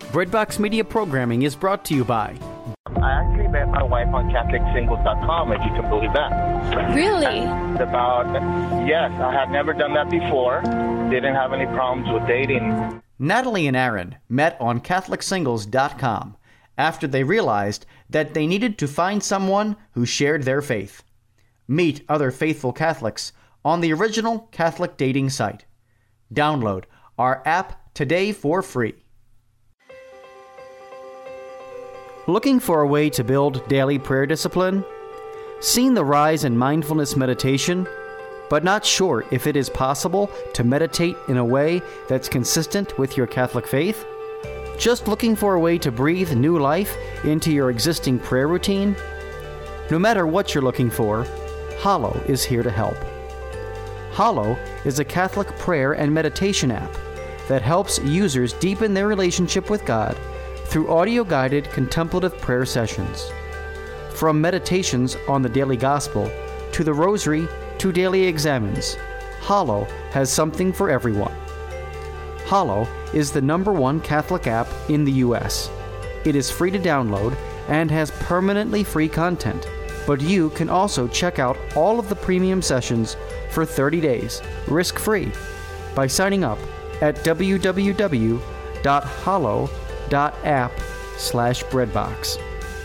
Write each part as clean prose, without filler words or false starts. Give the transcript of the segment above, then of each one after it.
Breadbox Media programming is brought to you by... I actually met my wife on CatholicSingles.com, if you can believe that. Really? Yes, I had never done that before. Didn't have any problems with dating. Natalie and Aaron met on CatholicSingles.com after they realized that they needed to find someone who shared their faith. Meet other faithful Catholics on the original Catholic dating site. Download our app today for free. Looking for a way to build daily prayer discipline? Seen the rise in mindfulness meditation, but not sure if it is possible to meditate in a way that's consistent with your Catholic faith? Just looking for a way to breathe new life into your existing prayer routine? No matter what you're looking for, Hallow is here to help. Hallow is a Catholic prayer and meditation app that helps users deepen their relationship with God through audio-guided contemplative prayer sessions. From meditations on the daily gospel to the rosary to daily examens, Hallow has something for everyone. Hallow is the #1 Catholic app in the U.S. It is free to download and has permanently free content, but you can also check out all of the premium sessions for 30 days, risk-free, by signing up at www.hallow.app/breadbox.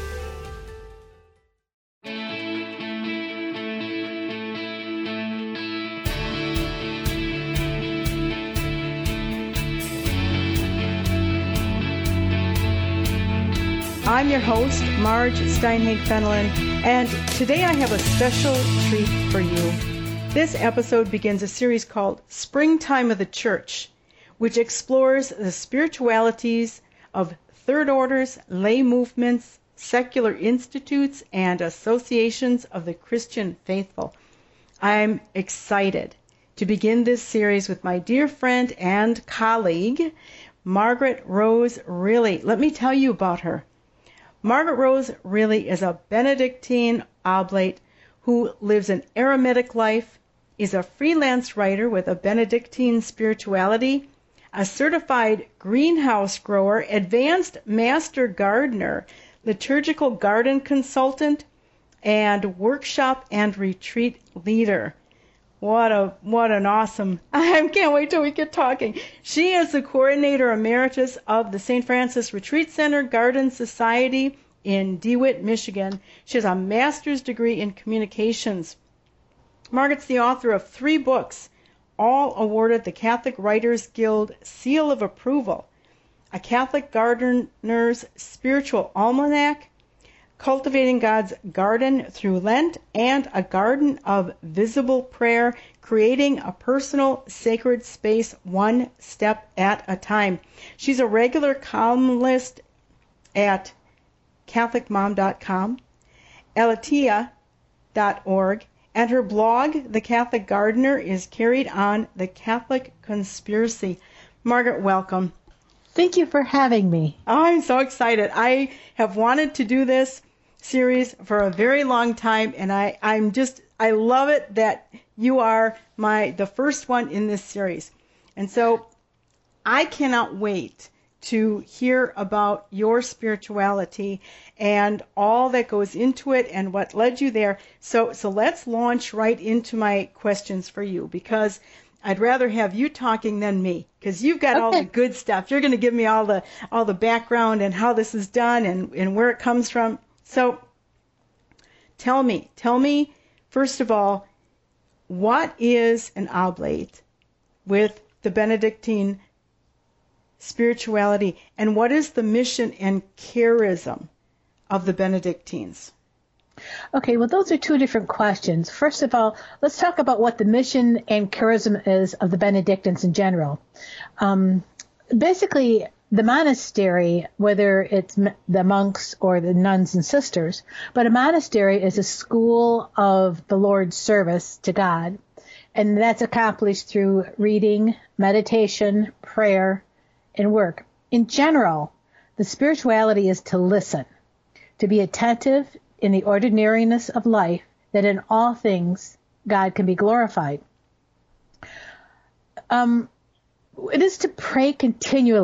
I'm your host, Marge Steinhage-Fenelon, and today I have a special treat for you. This episode begins a series called Springtime of the Church, which explores the spiritualities of third orders, lay movements, secular institutes, and associations of the Christian faithful. I'm excited to begin this series with my dear friend and colleague, Margaret Rose Riley. Let me tell you about her. Margaret Rose Riley is a Benedictine oblate who lives an eremitic life, is a freelance writer with a Benedictine spirituality, a certified greenhouse grower, advanced master gardener, liturgical garden consultant, and workshop and retreat leader. What an awesome, I can't wait till we get talking. She is the coordinator emeritus of the St. Francis Retreat Center Garden Society in DeWitt, Michigan. She has a master's degree in communications. Margaret's the author of 3 books, all awarded the Catholic Writers Guild Seal of Approval: A Catholic Gardener's Spiritual Almanac, Cultivating God's Garden Through Lent, and A Garden of Visible Prayer, Creating a Personal Sacred Space One Step at a Time. She's a regular columnist at CatholicMom.com, Aleteia.org, and her blog, The Catholic Gardener, is carried on The Catholic Conspiracy. Margaret, welcome. Thank you for having me. Oh, I'm so excited. I have wanted to do this series for a very long time, and I love it that you are the first one in this series. And so I cannot wait to hear about your spirituality and all that goes into it and what led you there. So let's launch right into my questions for you, because I'd rather have you talking than me, because you've got all the good stuff. You're going to give me all the background and how this is done and where it comes from. So tell me, first of all, what is an oblate with the Benedictine spirituality, and what is the mission and charism of the Benedictines? Okay, well, those are 2 different questions. First of all, let's talk about what the mission and charism is of the Benedictines in general. Basically, the monastery, whether it's the monks or the nuns and sisters, but a monastery is a school of the Lord's service to God, and that's accomplished through reading, meditation, prayer, and work. In general, the spirituality is to listen, to be attentive in the ordinariness of life, that in all things God can be glorified. It is to pray continually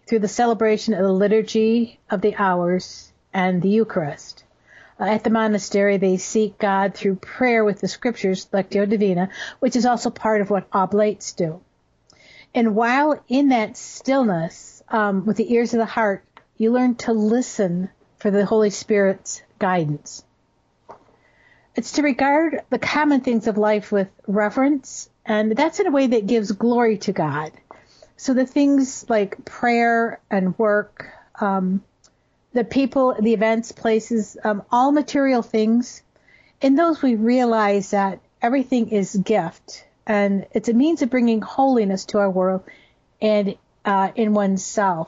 through the celebration of the Liturgy of the Hours and the Eucharist. At the monastery, they seek God through prayer with the scriptures, Lectio Divina, which is also part of what oblates do. And while in that stillness, with the ears of the heart, you learn to listen for the Holy Spirit's guidance. It's to regard the common things of life with reverence, and that's in a way that gives glory to God. So the things like prayer and work, the people, the events, places, all material things, in those we realize that everything is gift, and it's a means of bringing holiness to our world and in oneself.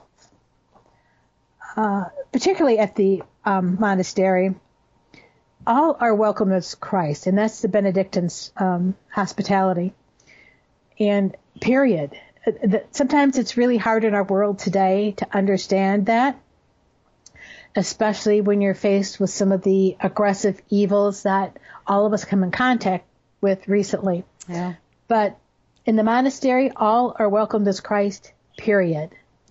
Particularly at the monastery, all are welcome as Christ, and that's the Benedictines' hospitality. And period. Sometimes it's really hard in our world today to understand that, especially when you're faced with some of the aggressive evils that all of us come in contact with recently. Yeah. But in the monastery, all are welcomed as Christ, period.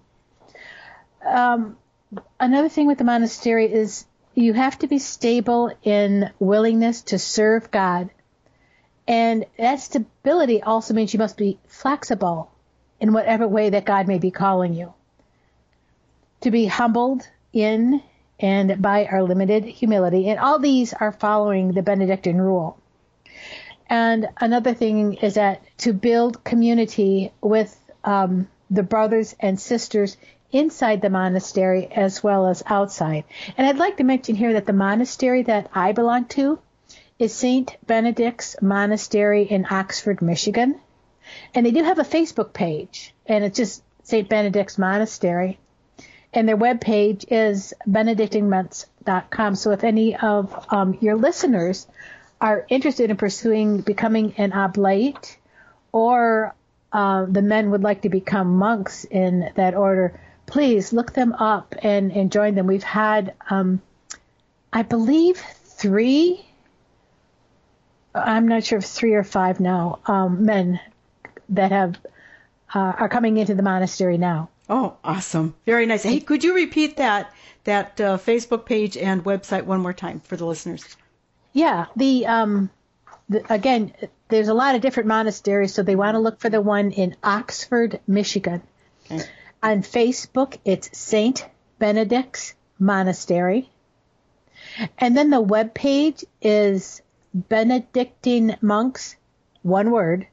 Another thing with the monastery is you have to be stable in willingness to serve God. And that stability also means you must be flexible in whatever way that God may be calling you. To be humbled in and by our limited humility. And all these are following the Benedictine rule. And another thing is that to build community with the brothers and sisters inside the monastery as well as outside. And I'd like to mention here that the monastery that I belong to is St. Benedict's Monastery in Oxford, Michigan. And they do have a Facebook page, and it's just St. Benedict's Monastery. And their webpage is benedictinemonks.com. So if any of your listeners are interested in pursuing becoming an oblate, or the men would like to become monks in that order, please look them up and join them. We've had, I believe, 3, I'm not sure if 3 or 5 now, men that have are coming into the monastery now. Oh, awesome. Very nice. Hey, could you repeat that Facebook page and website one more time for the listeners? Yeah. Again, there's a lot of different monasteries, so they want to look for the one in Oxford, Michigan. Okay. On Facebook, it's St. Benedict's Monastery. And then the webpage is Benedictine Monks, one word,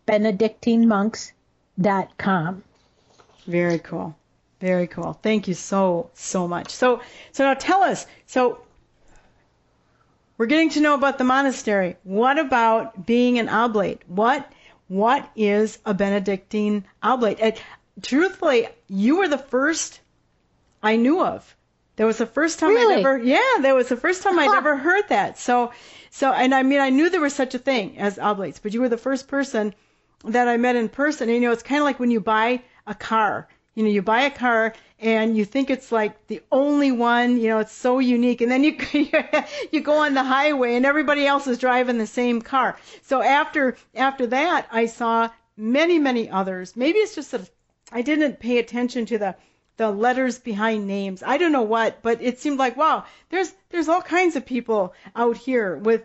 benedictinemonks.com. Very cool. Very cool. Thank you so much. So now tell us, so we're getting to know about the monastery. What about being an oblate? What is a Benedictine oblate? And truthfully, you were the first I knew of. That was the first time really? That was the first time I'd ever heard that. So, and I mean, I knew there was such a thing as oblates, but you were the first person that I met in person. And, it's kind of like when you buy a car. You buy a car and you think it's like the only one, it's so unique. And then you go on the highway and everybody else is driving the same car. So after that, I saw many, many others. Maybe it's just that I didn't pay attention to the letters behind names. I don't know what, but it seemed like, wow, there's all kinds of people out here with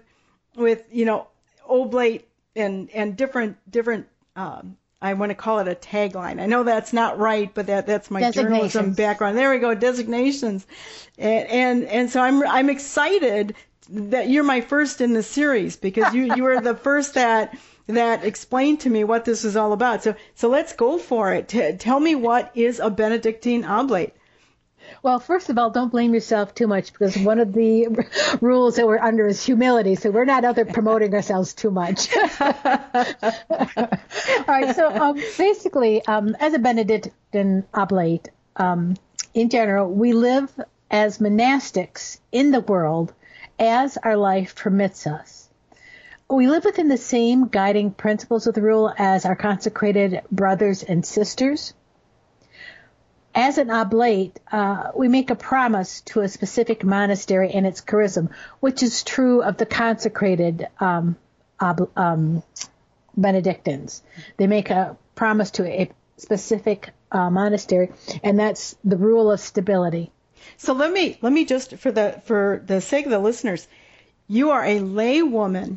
oblate and different I want to call it a tagline. I know that's not right, but that's my journalism background. There we go, designations. And so I'm excited that you're my first in the series, because you were the first that explained to me what this is all about. So let's go for it. Tell me, what is a Benedictine oblate? Well, first of all, don't blame yourself too much, because one of the rules that we're under is humility. So we're not out there promoting ourselves too much. All right. So basically, as a Benedictine oblate, in general, we live as monastics in the world as our life permits us. We live within the same guiding principles of the rule as our consecrated brothers and sisters. As an oblate, we make a promise to a specific monastery and its charism, which is true of the consecrated Benedictines. They make a promise to specific monastery, and that's the rule of stability. So let me just, for the sake of the listeners, you are a lay woman.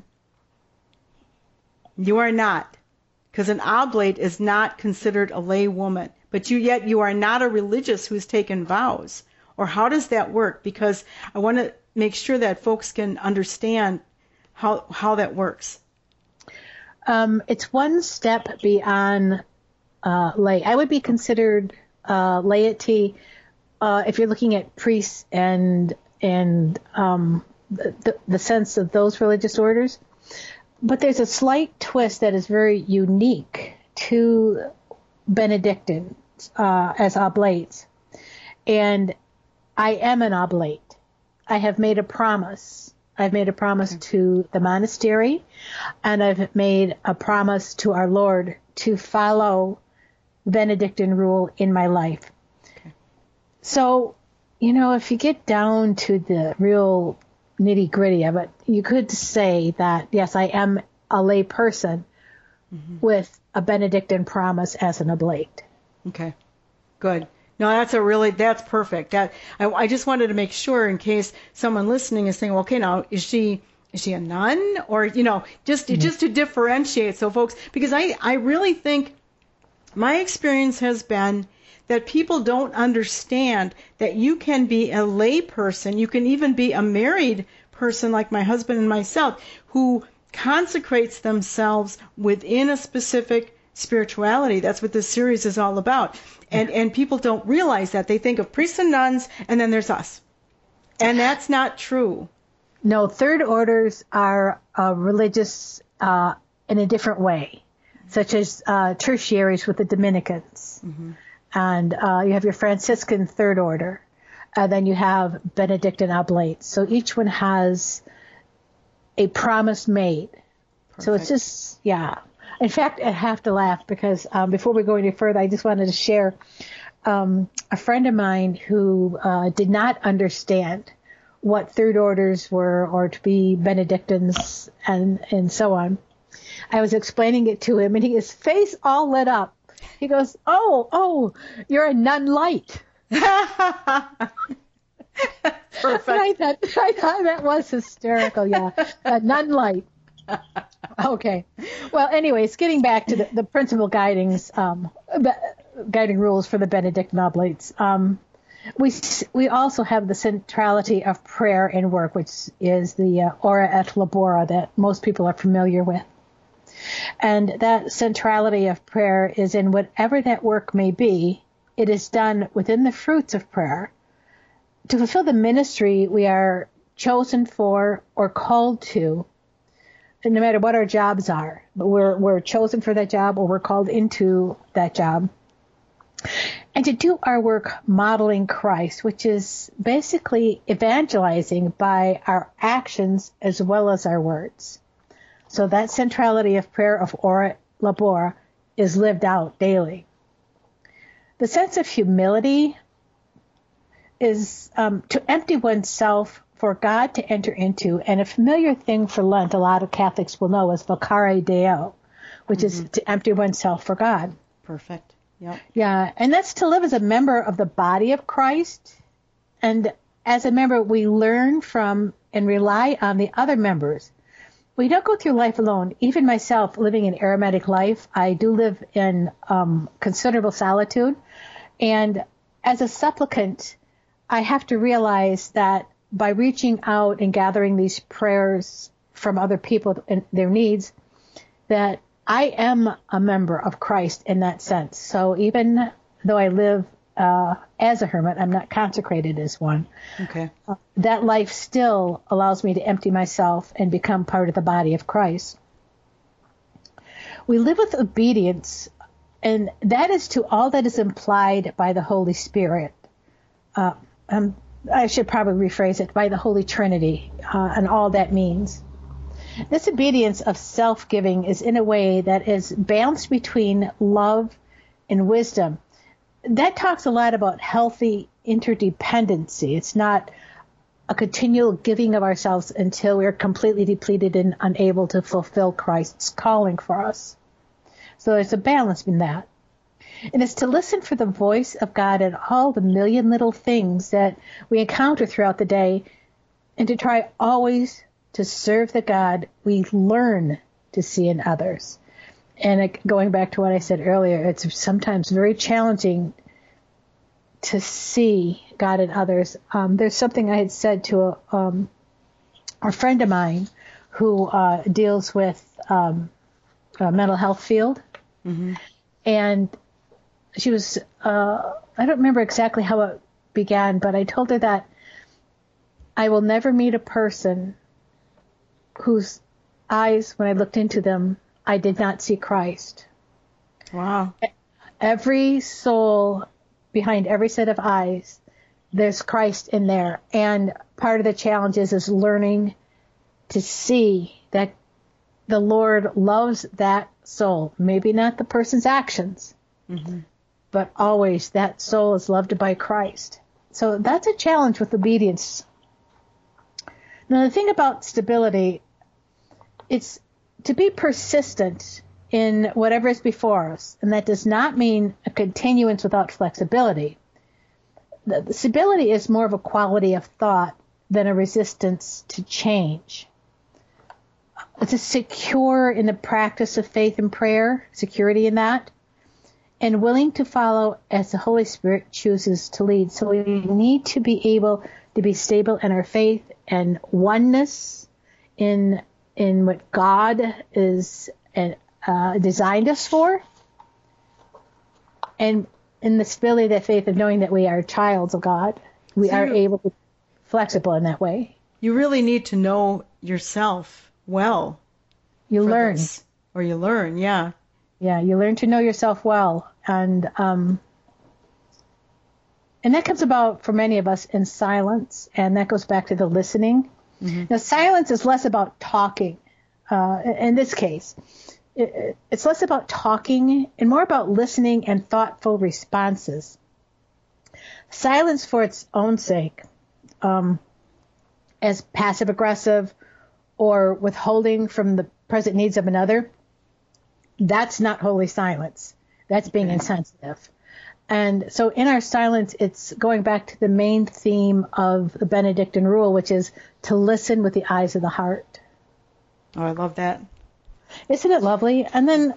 You are not, because an oblate is not considered a lay woman. But yet you are not a religious who's taken vows. Or how does that work? Because I want to make sure that folks can understand how that works. It's one step beyond lay. I would be considered laity if you're looking at priests and the sense of those religious orders. But there's a slight twist that is very unique to Benedictines as oblates. And I am an oblate. I have made a promise. I've made a promise to the monastery, and I've made a promise to our Lord to follow Benedictine rule in my life. Okay. So, if you get down to the real nitty-gritty of it, you could say that, yes, I am a lay person with a Benedictine promise as an oblate. Okay, good. No, that's perfect. I just wanted to make sure in case someone listening is saying, well, okay, now is she a nun, or just to differentiate, so folks, because I really think my experience has been that people don't understand that you can be a lay person, you can even be a married person like my husband and myself, who consecrates themselves within a specific spirituality. That's what this series is all about. And people don't realize that. They think of priests and nuns, and then there's us. And that's not true. No, third orders are religious in a different way, such as tertiaries with the Dominicans. Mm-hmm. And you have your Franciscan third order. Then you have Benedictine oblates. So each one has a promise made. Perfect. So it's just, yeah. In fact, I have to laugh because before we go any further, I just wanted to share a friend of mine who did not understand what third orders were, or to be Benedictines and so on. I was explaining it to him, and his face all lit up. He goes, "Oh, you're a nun light." Perfect. I thought that was hysterical. Yeah, a nun light. Okay. Well, anyways, getting back to the principal guiding rules for the Benedictine oblates. We also have the centrality of prayer and work, which is the ora et labora that most people are familiar with. And that centrality of prayer is in whatever that work may be, it is done within the fruits of prayer. To fulfill the ministry we are chosen for or called to, and no matter what our jobs are, but we're chosen for that job or we're called into that job. And to do our work modeling Christ, which is basically evangelizing by our actions as well as our words. So that centrality of prayer of ora et labora is lived out daily. The sense of humility is to empty oneself for God to enter into. And a familiar thing for Lent, a lot of Catholics will know, is vocare Deo, which is to empty oneself for God. Perfect. Yep. Yeah, and that's to live as a member of the body of Christ. And as a member, we learn from and rely on the other members. We don't go through life alone. Even myself, living an eremitic life, I do live in considerable solitude. And as a supplicant, I have to realize that by reaching out and gathering these prayers from other people and their needs, that I am a member of Christ in that sense. So even though I live as a hermit, I'm not consecrated as one. Okay. That life still allows me to empty myself and become part of the body of Christ. We live with obedience, and that is to all that is implied by the Holy Spirit. I should probably rephrase it, by the Holy Trinity, and all that means. This obedience of self-giving is in a way that is balanced between love and wisdom. That talks a lot about healthy interdependency. It's not a continual giving of ourselves until we're completely depleted and unable to fulfill Christ's calling for us. So there's a balance in that. And it's to listen for the voice of God in all the million little things that we encounter throughout the day, and to try always to serve the God we learn to see in others. And going back to what I said earlier, it's sometimes very challenging to see God in others. There's something I had said to a friend of mine who deals with a mental health field. Mm-hmm. And she was, I don't remember exactly how it began, but I told her that I will never meet a person whose eyes, when I looked into them, I did not see Christ. Wow. Every soul, behind every set of eyes, there's Christ in there. And part of the challenge is learning to see that the Lord loves that soul. Maybe not the person's actions, mm-hmm. but always that soul is loved by Christ. So that's a challenge with obedience. Now, the thing about stability, it's to be persistent in whatever is before us, and that does not mean a continuance without flexibility. The stability is more of a quality of thought than a resistance to change. It's a secure in the practice of faith and prayer, security in that, and willing to follow as the Holy Spirit chooses to lead. So we need to be able to be stable in our faith and oneness in what God is designed us for, and in the stability of that faith of knowing that we are childs of God. We are able to be flexible in that way. You really need to know yourself well. You learn. You learn, yeah. Yeah, you learn to know yourself well. And that comes about for many of us in silence, and that goes back to the listening. Mm-hmm. Now, silence is less about talking. In this case, it's less about talking and more about listening and thoughtful responses. Silence for its own sake, as passive-aggressive or withholding from the present needs of another, that's not holy silence. That's being insensitive. And so in our silence, it's going back to the main theme of the Benedictine rule, which is to listen with the eyes of the heart. Oh, I love that. Isn't it lovely? And then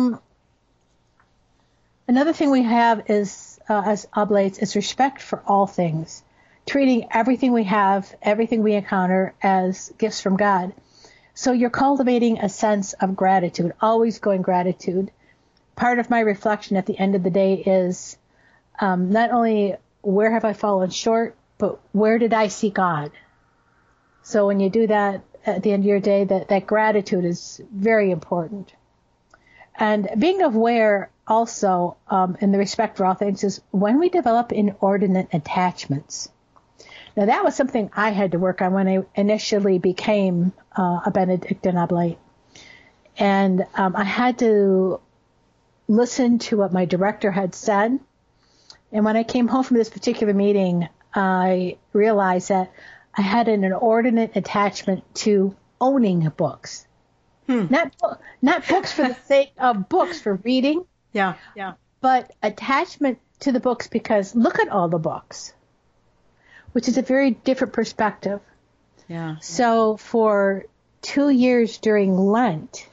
another thing we have is, as oblates, is respect for all things, treating everything we have, everything we encounter as gifts from God. So you're cultivating a sense of gratitude, always going gratitude. Part of my reflection at the end of the day is not only where have I fallen short, but where did I see God? So when you do that at the end of your day, that gratitude is very important. And being aware also in the respect for all things is when we develop inordinate attachments. Now, that was something I had to work on when I initially became a Benedictine oblate. And I had to listen to what my director had said. And when I came home from this particular meeting, I realized that I had an inordinate attachment to owning books. Not books for the sake of books, for reading. Yeah. But attachment to the books because look at all the books, which is a very different perspective. Yeah. So for 2 years during Lent,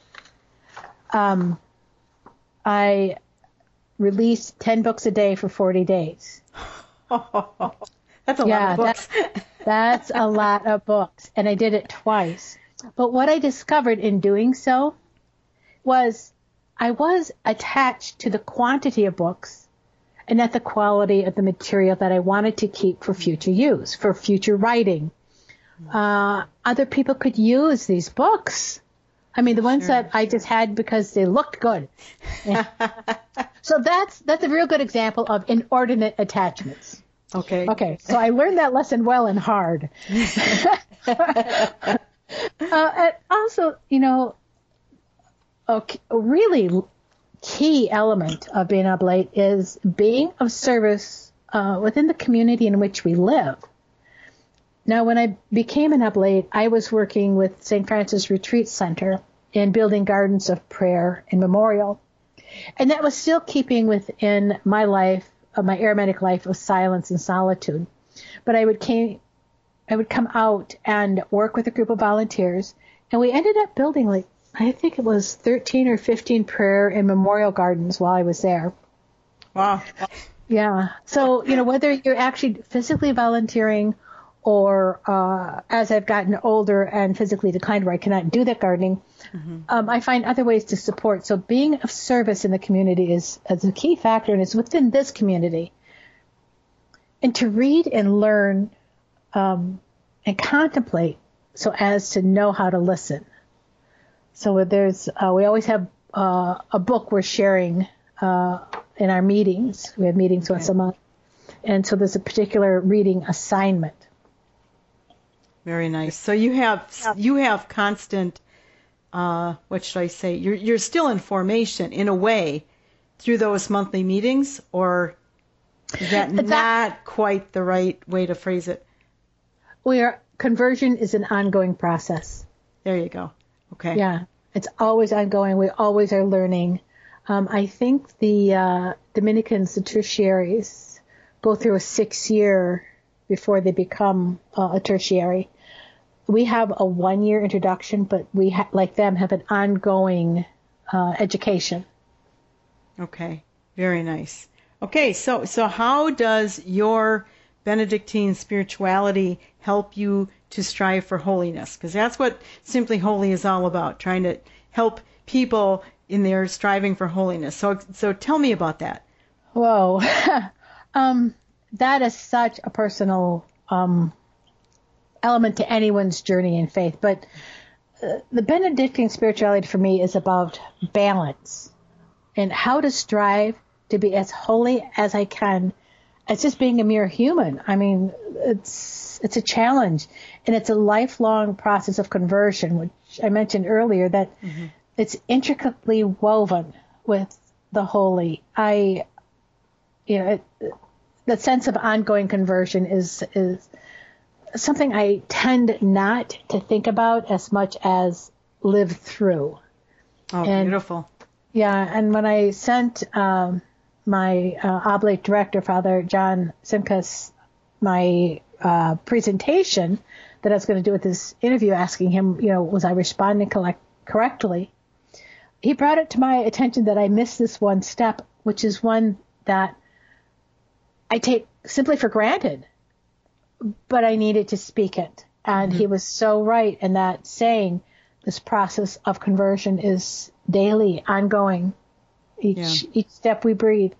I released 10 books a day for 40 days. That's a lot of books. That's a lot of books. And I did it twice. But what I discovered in doing so was I was attached to the quantity of books and not the quality of the material that I wanted to keep for future use, for future writing. Other people could use these books. I mean, the ones that I just had because they looked good. So that's a real good example of inordinate attachments. Okay. So I learned that lesson well and hard. And also, a really key element of being oblate is being of service within the community in which we live. Now, when I became an oblate, I was working with St. Francis Retreat Center in building gardens of prayer and memorial. And that was still keeping within my life, my Aromatic life of silence and solitude. But I would come out and work with a group of volunteers, and we ended up building, like, I think it was 13 or 15 prayer and memorial gardens while I was there. Wow. Yeah. So, whether you're actually physically volunteering or as I've gotten older and physically declined where I cannot do that gardening, I find other ways to support. So being of service in the community is a key factor, and it's within this community. And to read and learn and contemplate so as to know how to listen. So we always have a book we're sharing in our meetings. We have meetings once a month. And so there's a particular reading assignment. Very nice. So you have constant, what should I say? You're still in formation in a way through those monthly meetings, or is that not quite the right way to phrase it? Conversion is an ongoing process. There you go. Okay. Yeah, it's always ongoing. We always are learning. I think the Dominicans, the tertiaries, go through a 6-year before they become a tertiary. We have a 1-year introduction, but we, like them, have an ongoing education. Okay, very nice. Okay, so how does your Benedictine spirituality help you to strive for holiness? Because that's what Simply Holy is all about, trying to help people in their striving for holiness. So tell me about that. Whoa. That is such a personal element to anyone's journey in faith. But the Benedictine spirituality for me is about balance and how to strive to be as holy as I can as just being a mere human. I mean, it's a challenge, and it's a lifelong process of conversion, which I mentioned earlier, that it's intricately woven with the holy. The sense of ongoing conversion is something I tend not to think about as much as live through. Oh, beautiful. Yeah, and when I sent my oblate director, Father John Simkus, my presentation that I was going to do with this interview, asking him, was I responding correctly? He brought it to my attention that I missed this one step, which is one that I take simply for granted, but I needed to speak it. And he was so right in that, saying this process of conversion is daily, ongoing, each step we breathe.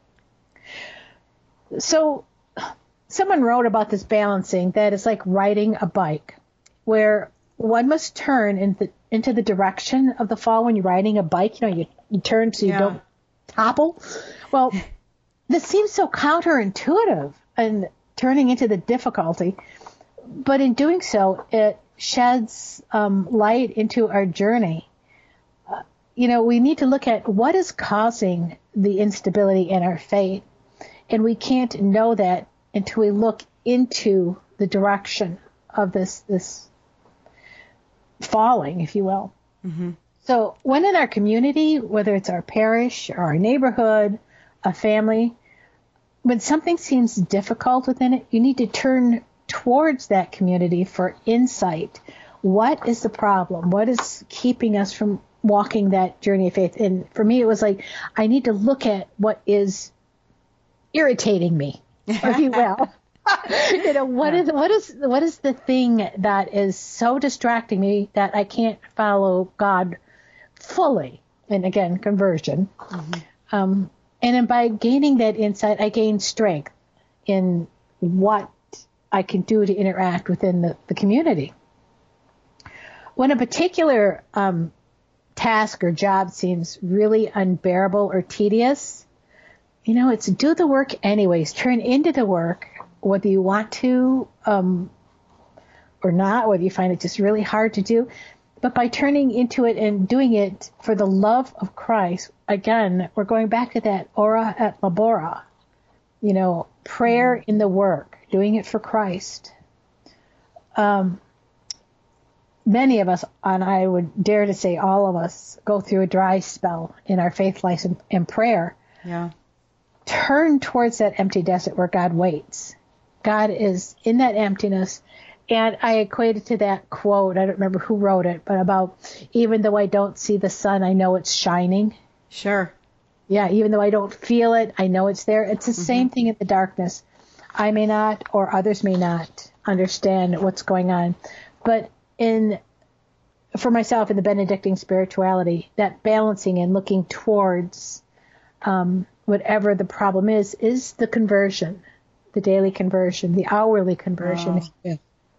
So someone wrote about this balancing, that it's like riding a bike, where one must turn into the direction of the fall. When you're riding a bike, you turn so you don't topple. Well, this seems so counterintuitive and turning into the difficulty, but in doing so, it sheds light into our journey. We need to look at what is causing the instability in our faith, and we can't know that until we look into the direction of this falling, if you will. So when in our community, whether it's our parish or our neighborhood, a family, when something seems difficult within it, you need to turn towards that community for insight. What is the problem? What is keeping us from walking that journey of faith? And for me, it was like, I need to look at what is irritating me, if you will. What is the thing that is so distracting me that I can't follow God fully? And again, conversion. And then by gaining that insight, I gain strength in what I can do to interact within the community. When a particular task or job seems really unbearable or tedious, it's do the work anyways. Turn into the work, whether you want to or not, whether you find it just really hard to do. But by turning into it and doing it for the love of Christ, again, we're going back to that ora et labora, prayer in the work, doing it for Christ. many of us, and I would dare to say all of us, go through a dry spell in our faith life and prayer. Yeah. Turn towards that empty desert where God waits. God is in that emptiness. And I equated to that quote, I don't remember who wrote it, but about, even though I don't see the sun, I know it's shining. Sure. Yeah, even though I don't feel it, I know it's there. It's the same thing in the darkness. I may not, or others may not, understand what's going on. But for myself in the Benedictine spirituality, that balancing and looking towards whatever the problem is the conversion, the daily conversion, the hourly conversion. Wow.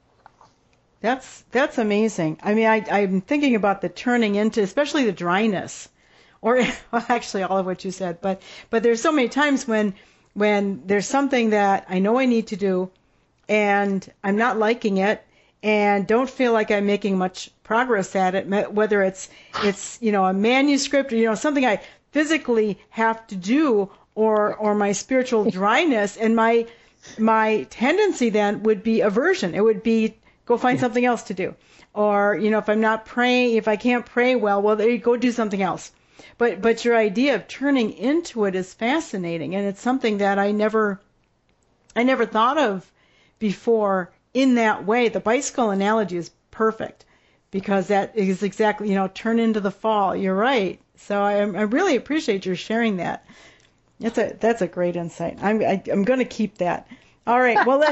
That's amazing. I mean, I'm thinking about the turning into, especially the dryness, or well, actually all of what you said. But there's so many times when there's something that I know I need to do, and I'm not liking it, and don't feel like I'm making much progress at it. Whether it's a manuscript or something I physically have to do, or my spiritual dryness, and my tendency then would be aversion. It would be go find something else to do. Or, if I'm not praying, if I can't pray well, there you go, do something else. But your idea of turning into it is fascinating, and it's something that I never thought of before in that way. The bicycle analogy is perfect, because that is exactly, turn into the fall. You're right. So I really appreciate your sharing that. That's a great insight. I'm going to keep that. All right. Well,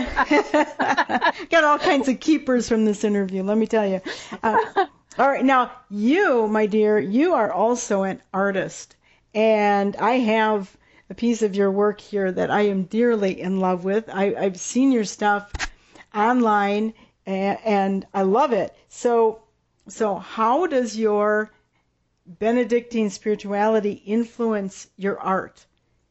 got all kinds of keepers from this interview, let me tell you. All right. Now, you, my dear, you are also an artist. And I have a piece of your work here that I am dearly in love with. I've seen your stuff online, and I love it. So how does your Benedictine spirituality influence your art?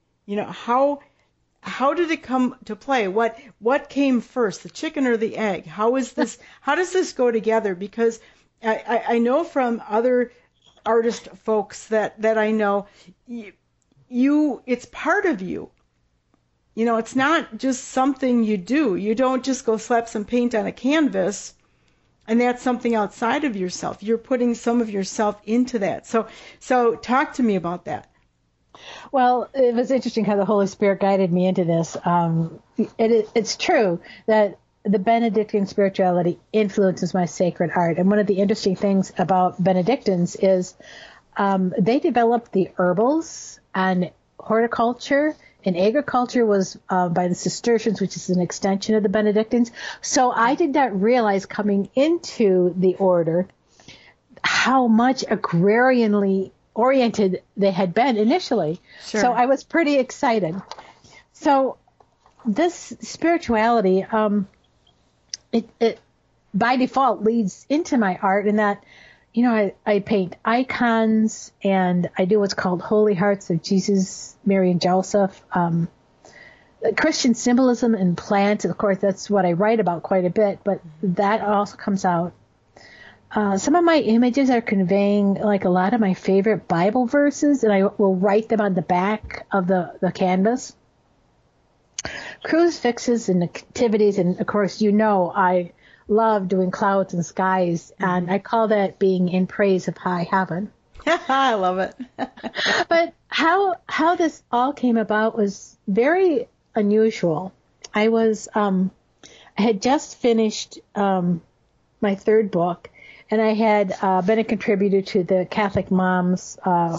How did it come to play? What came first, the chicken or the egg? How does this go together? Because I know from other artist folks that I know, it's part of you. It's not just something you do. You don't just go slap some paint on a canvas and that's something outside of yourself. You're putting some of yourself into that. So talk to me about that. Well, it was interesting how the Holy Spirit guided me into this. It's true that the Benedictine spirituality influences my sacred art. And one of the interesting things about Benedictines is they developed the herbals, and horticulture and agriculture was by the Cistercians, which is an extension of the Benedictines. So I did not realize coming into the order how much agrarianly oriented they had been initially. Sure. So I was pretty excited. So this spirituality, it by default leads into my art in that, I paint icons, and I do what's called Holy Hearts of Jesus, Mary, and Joseph. Christian symbolism and plants, of course, that's what I write about quite a bit, but that also comes out. Some of my images are conveying like a lot of my favorite Bible verses, and I will write them on the back of the canvas. Crucifixes and activities, and of course, I love doing clouds and skies, and I call that being in praise of high heaven. I love it. But how this all came about was very unusual. I had just finished my third book, and I had been a contributor to the Catholic Moms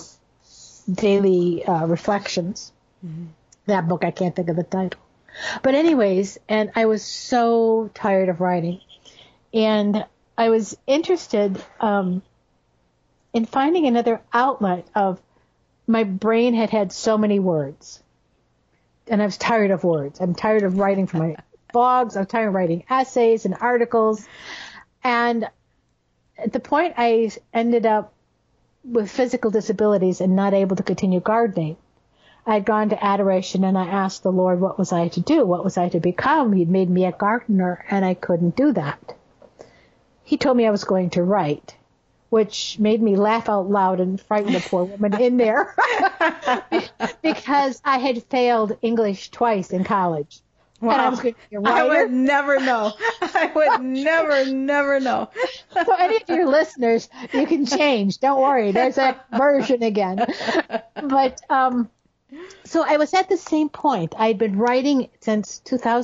Daily Reflections. Mm-hmm. That book, I can't think of the title. But anyways, and I was so tired of writing. And I was interested in finding another outlet of, my brain had so many words. And I was tired of words. I'm tired of writing for my blogs. I'm tired of writing essays and articles. And at the point I ended up with physical disabilities and not able to continue gardening, I had gone to adoration, and I asked the Lord, what was I to do? What was I to become? He'd made me a gardener, and I couldn't do that. He told me I was going to write, which made me laugh out loud and frighten the poor woman in there because I had failed English twice in college. Wow. And I was going to be a I writer. would never know. I would never know. So any of your listeners, you can change. Don't worry. There's that version again. But so I was at the same point. I'd been writing since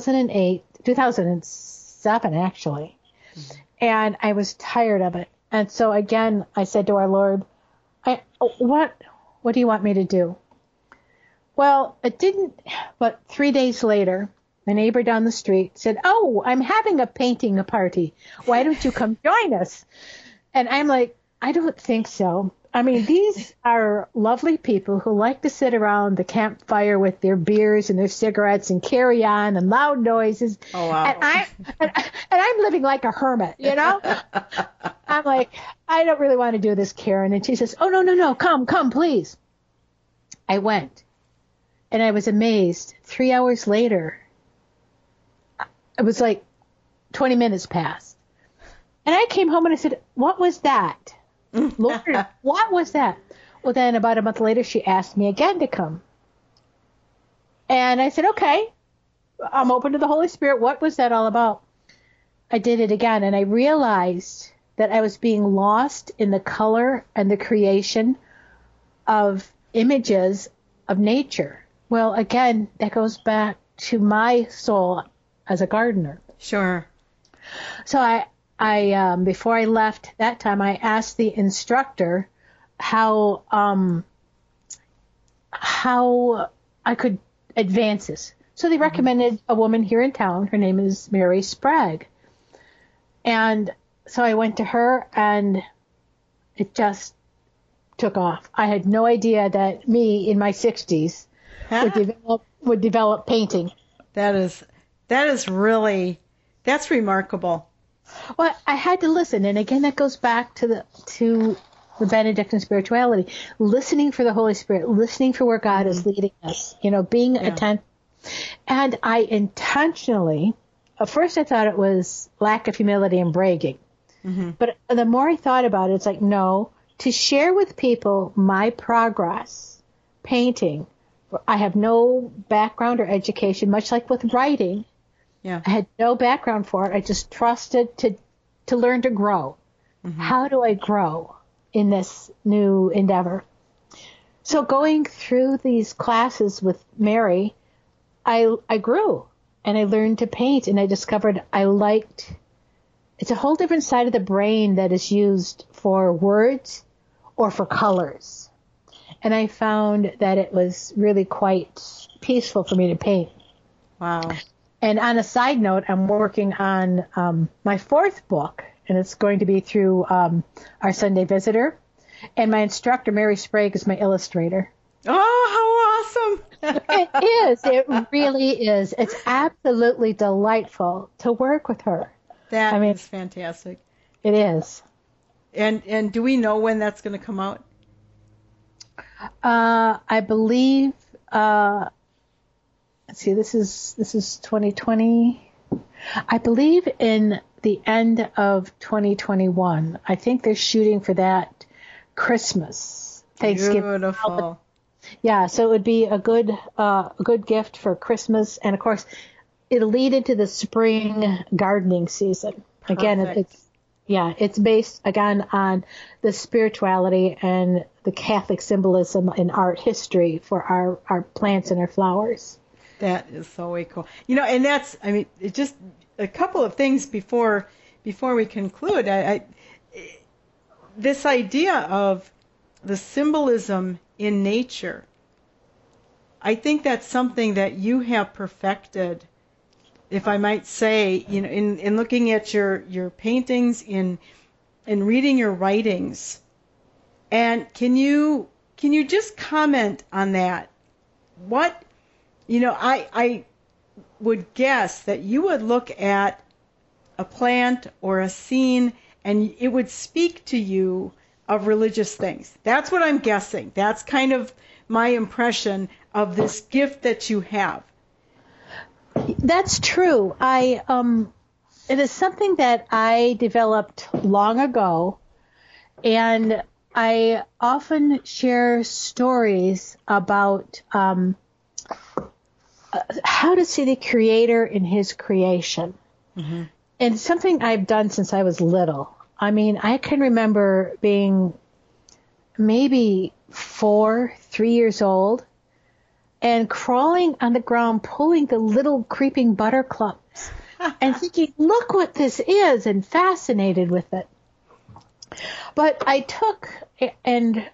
2007, actually. And I was tired of it. And so again, I said to our Lord, what do you want me to do? Well, it didn't, but 3 days later, my neighbor down the street said, "Oh, I'm having a painting party. Why don't you come join us?" And I'm like, I don't think so. I mean, these are lovely people who like to sit around the campfire with their beers and their cigarettes and carry on and loud noises. Oh, wow. And I'm living like a hermit, you know? I'm like, I don't really want to do this, Karen. And she says, "Oh, no, come, please." I went. And I was amazed. 3 hours later, it was like 20 minutes passed. And I came home and I said, "What was that? Lord, what was that?" Well, then about a month later, she asked me again to come. And I said, "Okay, I'm open to the Holy Spirit. What was that all about?" I did it again, and I realized that I was being lost in the color and the creation of images of nature. Well, again, that goes back to my soul as a gardener. Sure. So I before I left that time, I asked the instructor how I could advance this. So they recommended a woman here in town. Her name is Mary Sprague. And so I went to her, and it just took off. I had no idea that me in my 60s would develop painting. That's remarkable. Well, I had to listen, and again, that goes back to the Benedictine spirituality, listening for the Holy Spirit, listening for where God is leading us, being attentive. And I intentionally, at first I thought it was lack of humility and bragging, but the more I thought about it, it's like, no, to share with people my progress, painting. I have no background or education, much like with writing. Yeah. I had no background for it. I just trusted to learn to grow. How do I grow in this new endeavor? So going through these classes with Mary, I grew, and I learned to paint, and I discovered it's a whole different side of the brain that is used for words or for colors. And I found that it was really quite peaceful for me to paint. Wow. And on a side note, I'm working on my fourth book, and it's going to be through our Sunday Visitor. And my instructor, Mary Sprague, is my illustrator. Oh, how awesome. It is. It really is. It's absolutely delightful to work with her. That is fantastic. It is. And do we know when that's going to come out? I believe, let's see, this is 2020. I believe in the end of 2021. I think they're shooting for that Christmas, Thanksgiving. Beautiful. Yeah, so it would be a good gift for Christmas, and of course, it'll lead into the spring gardening season. Perfect. Again, it's based again on the spirituality and the Catholic symbolism in art history for our plants and our flowers. That is so way cool. And that's, just a couple of things before we conclude. This idea of the symbolism in nature, I think that's something that you have perfected, if I might say, in looking at your paintings, in reading your writings. And can you just comment on that? What, I would guess that you would look at a plant or a scene and it would speak to you of religious things. That's what I'm guessing. That's kind of my impression of this gift that you have. That's true. It is something that I developed long ago, and I often share stories about how to see the Creator in His creation. Mm-hmm. And something I've done since I was little. I mean, I can remember being maybe 3 years old, and crawling on the ground, pulling the little creeping buttercups, and thinking, look what this is, and fascinated with it. But I took and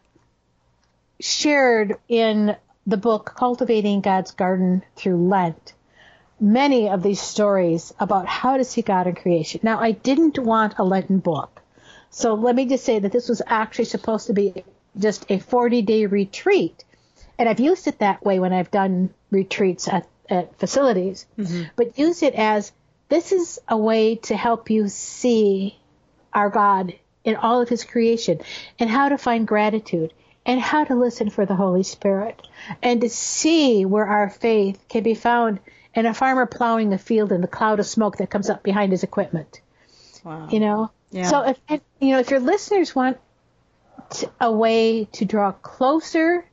shared in the book Cultivating God's Garden Through Lent many of these stories about how to see God in creation. Now, I didn't want a Lenten book. So let me just say that this was actually supposed to be just a 40-day retreat. And I've used it that way when I've done retreats at facilities. Mm-hmm. But use it as, this is a way to help you see our God in all of His creation, and how to find gratitude, and how to listen for the Holy Spirit, and to see where our faith can be found in a farmer plowing a field and the cloud of smoke that comes up behind his equipment. Wow. Yeah. So if your listeners want a way to draw closer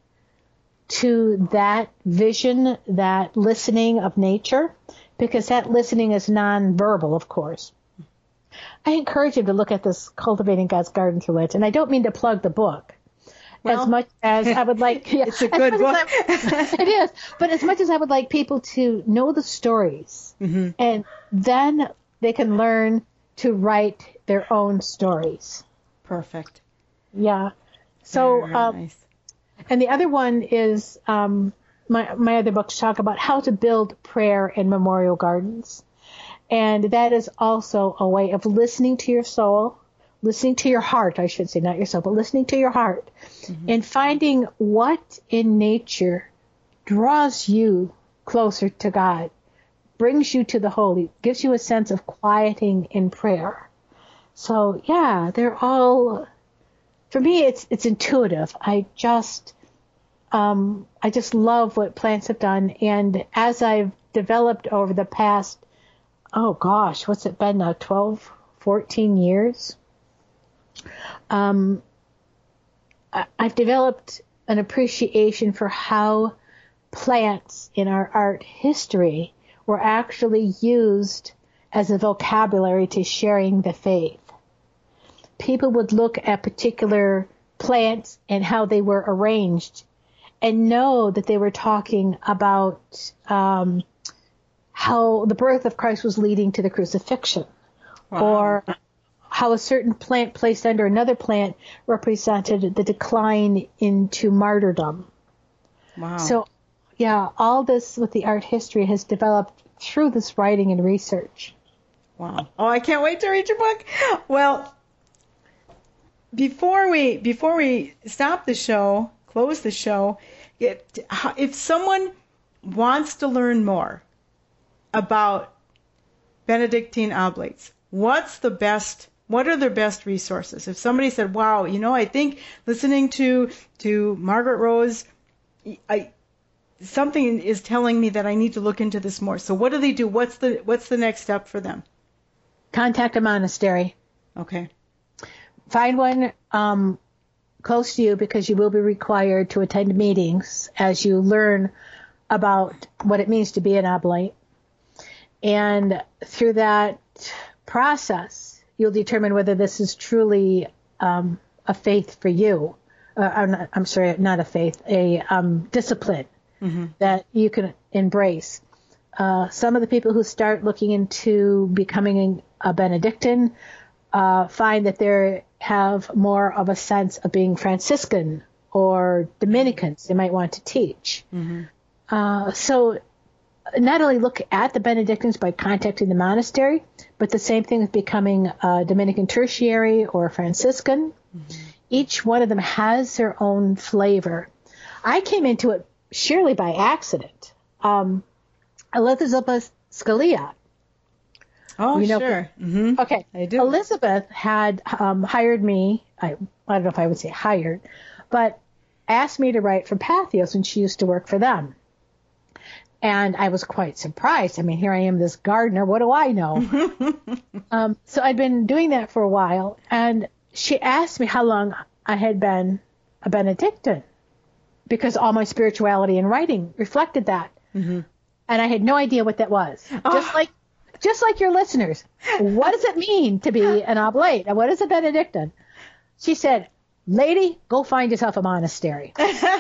to that vision, that listening of nature, because that listening is nonverbal, of course, I encourage you to look at this Cultivating God's Garden Through Lent. And I don't mean to plug the book. Well, as much as I would like, it's a good book. It is, but as much as I would like people to know the stories, mm-hmm. and then they can learn to write their own stories. Perfect. Yeah. So, nice. And the other one is my other books talk about how to build prayer in memorial gardens, and that is also a way of listening to your soul. Listening to your heart, I should say, not your soul, but listening to your heart, mm-hmm. and finding what in nature draws you closer to God, brings you to the holy, gives you a sense of quieting in prayer. So, yeah, they're all, for me, it's intuitive. I just love what plants have done. And as I've developed over the past, what's it been now, 12, 14 years? I've developed an appreciation for how plants in our art history were actually used as a vocabulary to sharing the faith. People would look at particular plants and how they were arranged and know that they were talking about how the birth of Christ was leading to the crucifixion. Wow. Or how a certain plant placed under another plant represented the decline into martyrdom. Wow. So, yeah, all this with the art history has developed through this writing and research. Wow. Oh, I can't wait to read your book. Well, before we stop the show, close the show, if someone wants to learn more about Benedictine Oblates, what are their best resources? If somebody said, wow, I think listening to Margaret Rose, something is telling me that I need to look into this more. So what do they do? What's the next step for them? Contact a monastery. Okay. Find one close to you, because you will be required to attend meetings as you learn about what it means to be an oblate. And through that process, you'll determine whether this is truly a faith for you. Not a faith, a discipline mm-hmm. that you can embrace. Some of the people who start looking into becoming a Benedictine find that they have more of a sense of being Franciscan or Dominicans they might want to teach. Mm-hmm. So not only look at the Benedictines by contacting the monastery, but the same thing with becoming a Dominican tertiary or a Franciscan. Mm-hmm. Each one of them has their own flavor. I came into it surely by accident. Elizabeth Scalia. Oh, sure. Mm-hmm. Okay. I do. Elizabeth had hired me. I don't know if I would say hired, but asked me to write for Patheos when she used to work for them. And I was quite surprised. I mean, here I am, this gardener. What do I know? So I'd been doing that for a while. And she asked me how long I had been a Benedictine, because all my spirituality and writing reflected that. Mm-hmm. And I had no idea what that was. Just like your listeners. What does it mean to be an oblate? And what is a Benedictine? She said, lady, go find yourself a monastery.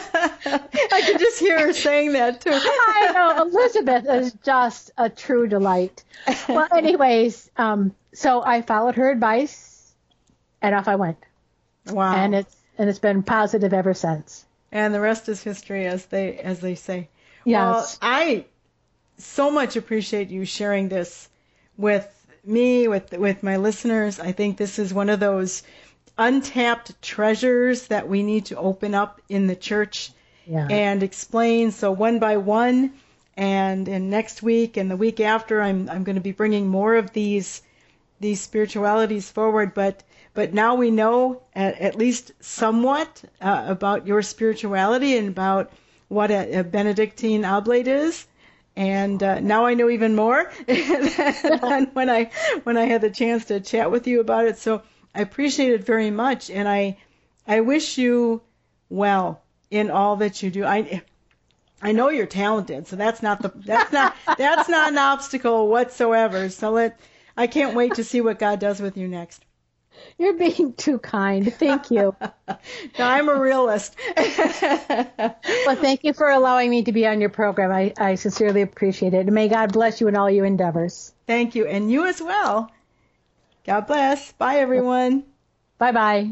I could just hear her saying that too. I know. Elizabeth is just a true delight. Well, anyways, so I followed her advice and off I went. Wow. And it's been positive ever since. And the rest is history, as they say. Yes. Well, I so much appreciate you sharing this with me, with my listeners. I think this is one of those untapped treasures that we need to open up in the church and explain. So one by one, and in next week and the week after, I'm going to be bringing more of these spiritualities forward. But now we know at least somewhat about your spirituality and about what a Benedictine oblate is. And now I know even more than when I had the chance to chat with you about it. So I appreciate it very much, and I wish you well in all that you do. I know you're talented, so that's not an obstacle whatsoever. So I can't wait to see what God does with you next. You're being too kind. Thank you. No, I'm a realist. Well, thank you for allowing me to be on your program. I sincerely appreciate it. And may God bless you in all your endeavors. Thank you. And you as well. God bless. Bye, everyone. Bye-bye.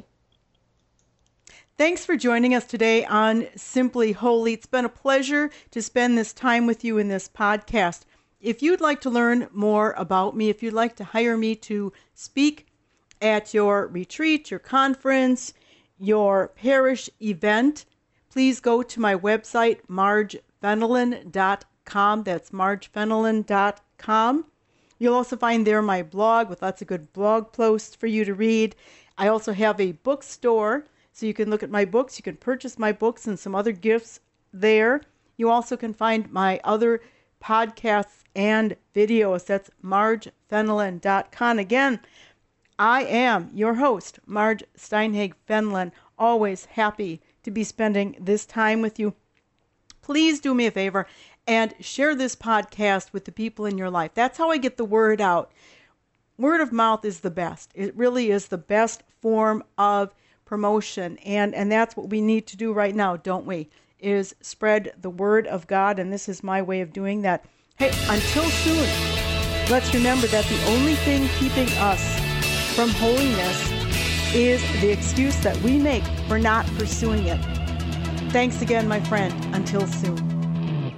Thanks for joining us today on Simply Holy. It's been a pleasure to spend this time with you in this podcast. If you'd like to learn more about me, if you'd like to hire me to speak at your retreat, your conference, your parish event, please go to my website, margefenelon.com. That's margefenelon.com. You'll also find there my blog with lots of good blog posts for you to read. I also have a bookstore, so you can look at my books. You can purchase my books and some other gifts there. You also can find my other podcasts and videos. That's margefenelon.com. Again, I am your host, Marge Steinhage-Fenelon, always happy to be spending this time with you. Please do me a favor and share this podcast with the people in your life. That's how I get the word out. Word of mouth is the best. It really is the best form of promotion. And that's what we need to do right now, don't we? Is spread the word of God. And this is my way of doing that. Hey, until soon, let's remember that the only thing keeping us from holiness is the excuse that we make for not pursuing it. Thanks again, my friend. Until soon.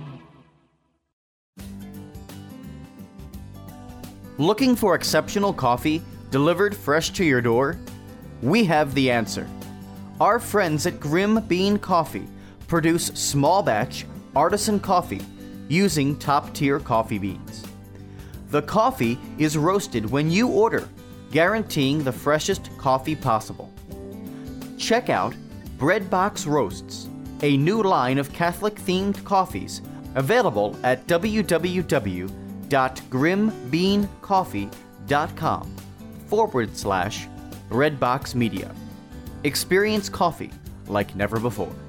Looking for exceptional coffee delivered fresh to your door? We have the answer. Our friends at Grim Bean Coffee produce small batch artisan coffee using top-tier coffee beans. The coffee is roasted when you order, guaranteeing the freshest coffee possible. Check out Breadbox Roasts, a new line of Catholic-themed coffees available at www.grimbeancoffee.com/Redbox Media. Experience coffee like never before.